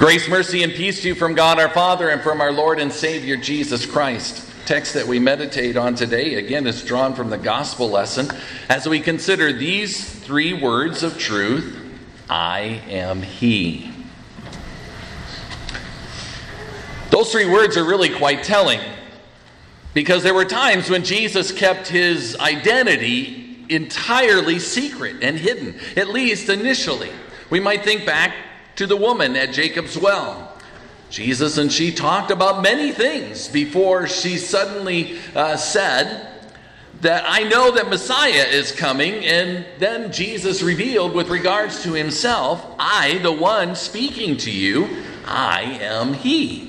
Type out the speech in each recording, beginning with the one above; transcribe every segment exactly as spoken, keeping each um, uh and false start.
Grace, mercy, and peace to you from God our Father and from our Lord and Savior Jesus Christ. Text that we meditate on today, again, is drawn from the gospel lesson as we consider these three words of truth: I am He. Those three words are really quite telling, because there were times when Jesus kept his identity entirely secret and hidden, at least initially. We might think back to the woman at Jacob's well. Jesus and she talked about many things before she suddenly uh, said that I know that Messiah is coming, and then Jesus revealed with regards to himself, I, the one speaking to you, I am He.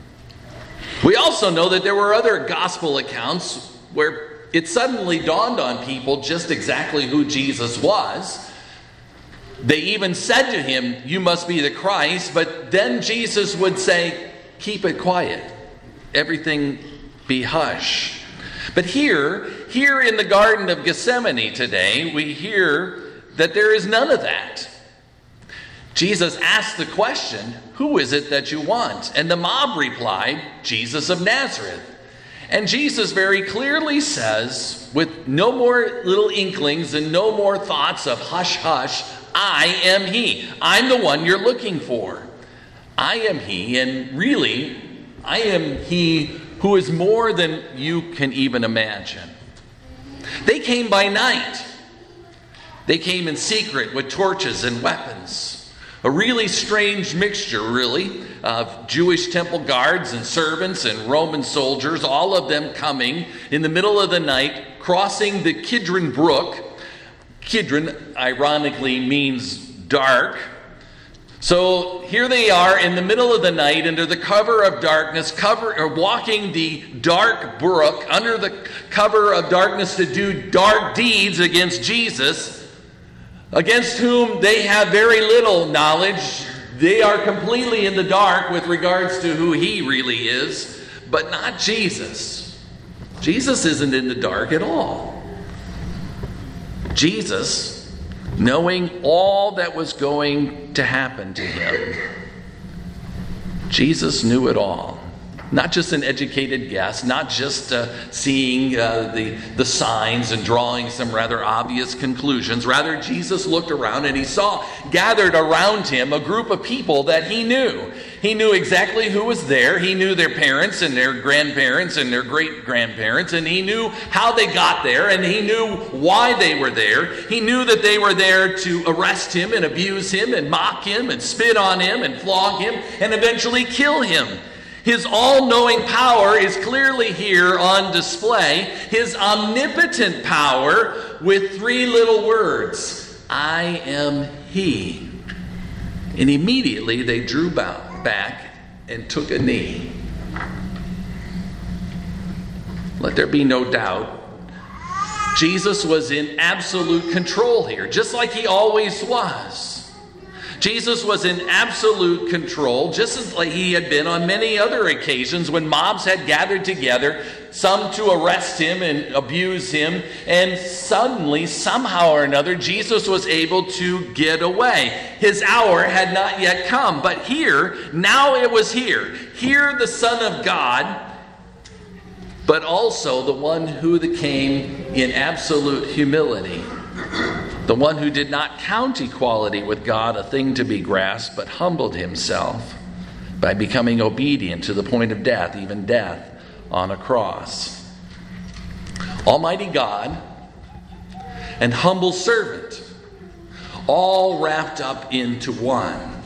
We also know that there were other gospel accounts where it suddenly dawned on people just exactly who Jesus was. They even said to him, you must be the Christ, but then Jesus would say, keep it quiet. Everything be hush. But here, here in the Garden of Gethsemane today, we hear that there is none of that. Jesus asked the question, who is it that you want? And the mob replied, Jesus of Nazareth. And Jesus very clearly says, with no more little inklings and no more thoughts of hush hush, I am He. I'm the one you're looking for. I am He, and really, I am He who is more than you can even imagine. They came by night. They came in secret with torches and weapons. A really strange mixture, really, of Jewish temple guards and servants and Roman soldiers, all of them coming in the middle of the night, crossing the Kidron Brook. Kidron, ironically, means dark. So here they are in the middle of the night, under the cover of darkness, cover, or walking the dark brook, under the cover of darkness to do dark deeds against Jesus, against whom they have very little knowledge. They are completely in the dark with regards to who He really is, but not Jesus. Jesus isn't in the dark at all. Jesus, knowing all that was going to happen to him, Jesus knew it all. Not just an educated guess, not just uh, seeing uh, the, the signs and drawing some rather obvious conclusions. Rather, Jesus looked around and he saw gathered around him a group of people that he knew. He knew exactly who was there. He knew their parents and their grandparents and their great-grandparents, and he knew how they got there, and he knew why they were there. He knew that they were there to arrest him and abuse him and mock him and spit on him and flog him and eventually kill him. His all-knowing power is clearly here on display. His omnipotent power with three little words: I am He. And immediately they drew back and took a knee. Let there be no doubt, Jesus was in absolute control here, just like He always was. Jesus was in absolute control, just as like He had been on many other occasions when mobs had gathered together, some to arrest him and abuse him, and suddenly, somehow or another, Jesus was able to get away. His hour had not yet come, but here, now it was here. Here the Son of God, but also the one who came in absolute humility. The one who did not count equality with God a thing to be grasped, but humbled himself by becoming obedient to the point of death, even death on a cross. Almighty God and humble servant, all wrapped up into one.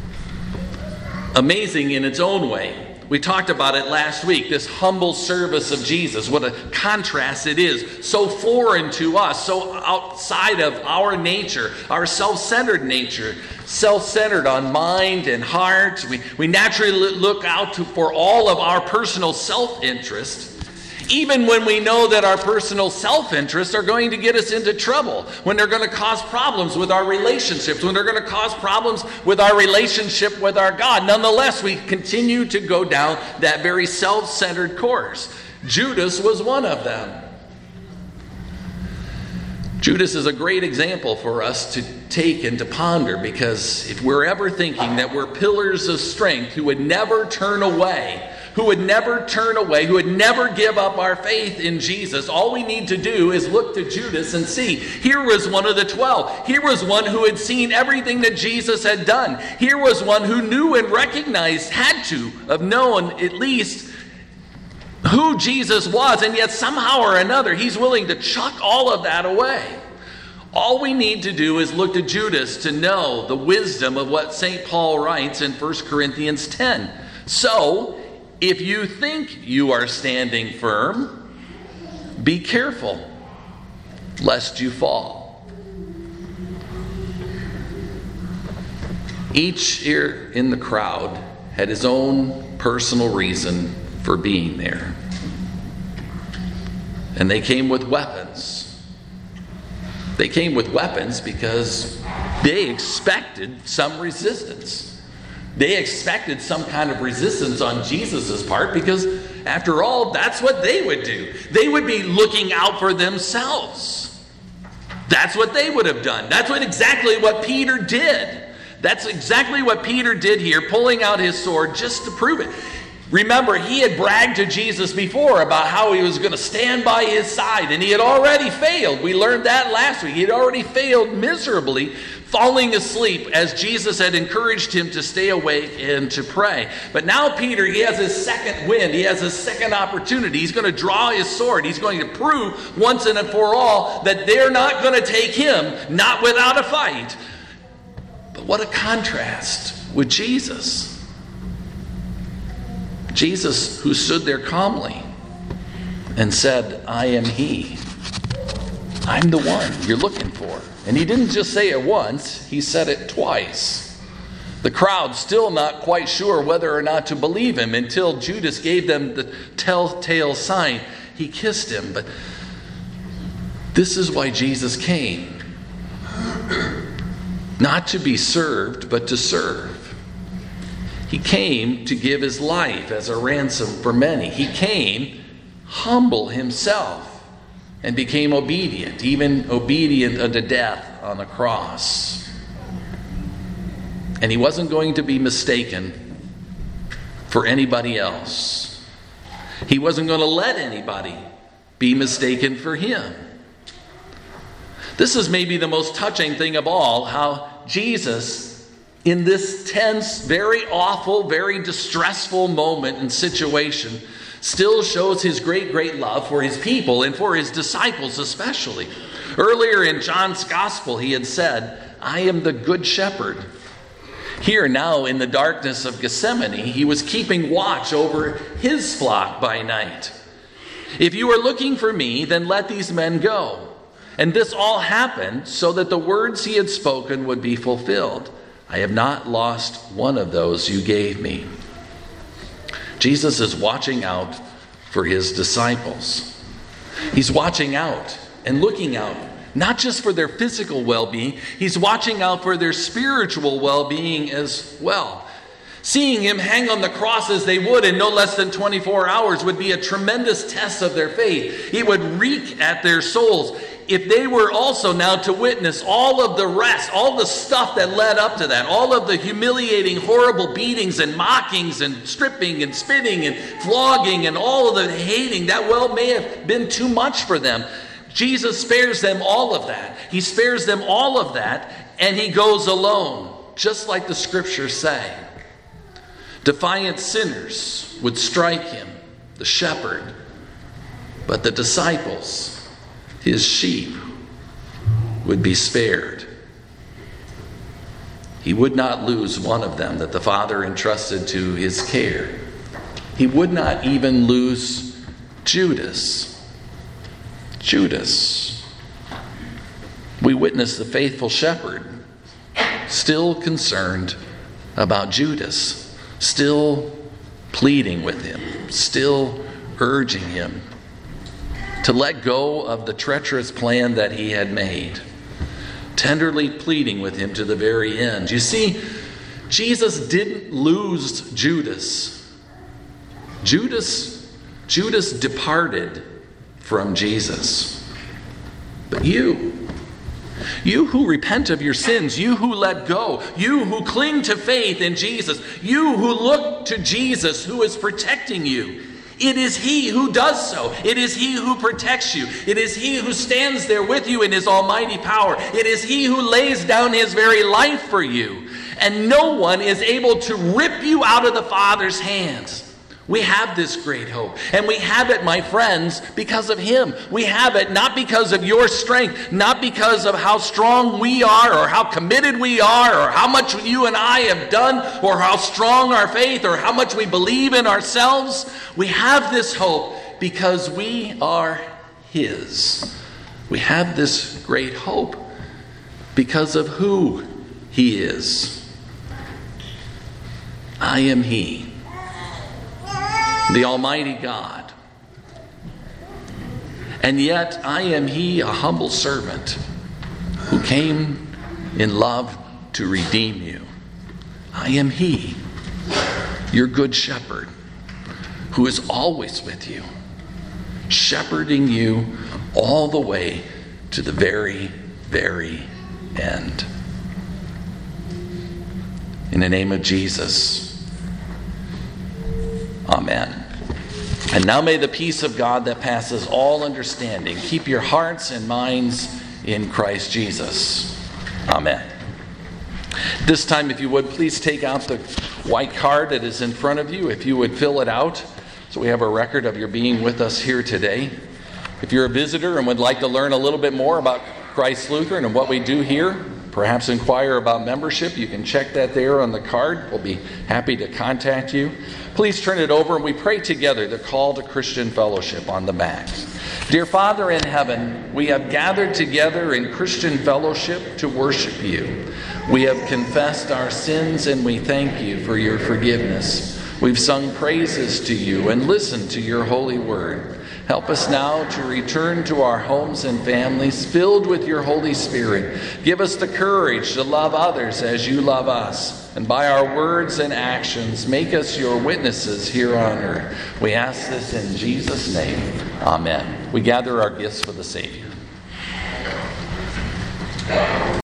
Amazing in its own way. We talked about it last week, this humble service of Jesus. What a contrast it is. So foreign to us, so outside of our nature, our self-centered nature. Self-centered on mind and heart. We, we naturally look out to, for all of our personal self-interest, even when we know that our personal self-interests are going to get us into trouble, when they're going to cause problems with our relationships, when they're going to cause problems with our relationship with our God. Nonetheless, we continue to go down that very self-centered course. Judas was one of them. Judas is a great example for us to take and to ponder, because if we're ever thinking that we're pillars of strength who would never turn away, who would never turn away, who would never give up our faith in Jesus, all we need to do is look to Judas and see. Here was one of the twelve. Here was one who had seen everything that Jesus had done. Here was one who knew and recognized, had to have known at least who Jesus was, and yet somehow or another he's willing to chuck all of that away. All we need to do is look to Judas to know the wisdom of what Saint Paul writes in First Corinthians ten. So, if you think you are standing firm, be careful lest you fall. Each here in the crowd had his own personal reason for being there. And they came with weapons. They came with weapons because they expected some resistance. They expected some kind of resistance on Jesus' part because, after all, that's what they would do. They would be looking out for themselves. That's what they would have done. That's what exactly what Peter did. That's exactly what Peter did here, pulling out his sword just to prove it. Remember, he had bragged to Jesus before about how he was going to stand by his side, and he had already failed. We learned that last week. He had already failed miserably, falling asleep as Jesus had encouraged him to stay awake and to pray. But now Peter, he has his second wind. He has his second opportunity. He's going to draw his sword. He's going to prove once and for all that they're not going to take him, not without a fight. But what a contrast with Jesus. Jesus, who stood there calmly and said, I am he. I'm the one you're looking for. And he didn't just say it once, he said it twice. The crowd still not quite sure whether or not to believe him until Judas gave them the telltale sign. He kissed him. But this is why Jesus came. Not to be served, but to serve. He came to give his life as a ransom for many. He came humble himself and became obedient, even obedient unto death on the cross. And he wasn't going to be mistaken for anybody else. He wasn't going to let anybody be mistaken for him. This is maybe the most touching thing of all, how Jesus, in this tense, very awful, very distressful moment and situation, still shows his great, great love for his people and for his disciples especially. Earlier in John's Gospel, he had said, I am the good shepherd. Here now in the darkness of Gethsemane, he was keeping watch over his flock by night. If you are looking for me, then let these men go. And this all happened so that the words he had spoken would be fulfilled. I have not lost one of those you gave me. Jesus is watching out for his disciples. He's watching out and looking out, not just for their physical well-being, he's watching out for their spiritual well-being as well. Seeing him hang on the cross as they would in no less than twenty-four hours would be a tremendous test of their faith. It would reek at their souls. If they were also now to witness all of the rest, all the stuff that led up to that, all of the humiliating, horrible beatings and mockings and stripping and spitting and flogging and all of the hating, that well may have been too much for them. Jesus spares them all of that. He spares them all of that, and he goes alone, just like the scriptures say. Defiant sinners would strike him, the shepherd, but the disciples, his sheep, would be spared. He would not lose one of them that the Father entrusted to his care. He would not even lose Judas. Judas. We witness the faithful shepherd still concerned about Judas, still pleading with him, still urging him to let go of the treacherous plan that he had made, tenderly pleading with him to the very end. You see, Jesus didn't lose Judas. Judas, Judas departed from Jesus. But you, You who repent of your sins, you who let go, you who cling to faith in Jesus, you who look to Jesus who is protecting you. It is He who does so. It is He who protects you. It is He who stands there with you in His almighty power. It is He who lays down His very life for you. And no one is able to rip you out of the Father's hands. We have this great hope. And we have it, my friends, because of Him. We have it not because of your strength, not because of how strong we are or how committed we are or how much you and I have done or how strong our faith or how much we believe in ourselves. We have this hope because we are His. We have this great hope because of who He is. I am He, the Almighty God. And yet I am He, a humble servant who came in love to redeem you. I am He, your good shepherd, who is always with you, shepherding you all the way to the very, very end. In the name of Jesus, amen. And now may the peace of God that passes all understanding keep your hearts and minds in Christ Jesus. Amen. This time, if you would, please take out the white card that is in front of you. If you would fill it out so we have a record of your being with us here today. If you're a visitor and would like to learn a little bit more about Christ Lutheran and what we do here, perhaps inquire about membership, you can check that there on the card. We'll be happy to contact you. Please turn it over and we pray together the call to Christian fellowship on the back. Dear Father in heaven, we have gathered together in Christian fellowship to worship you. We have confessed our sins and we thank you for your forgiveness. We've sung praises to you and listened to your holy word. Help us now to return to our homes and families filled with your Holy Spirit. Give us the courage to love others as you love us. And by our words and actions, make us your witnesses here on earth. We ask this in Jesus' name. Amen. We gather our gifts for the Savior.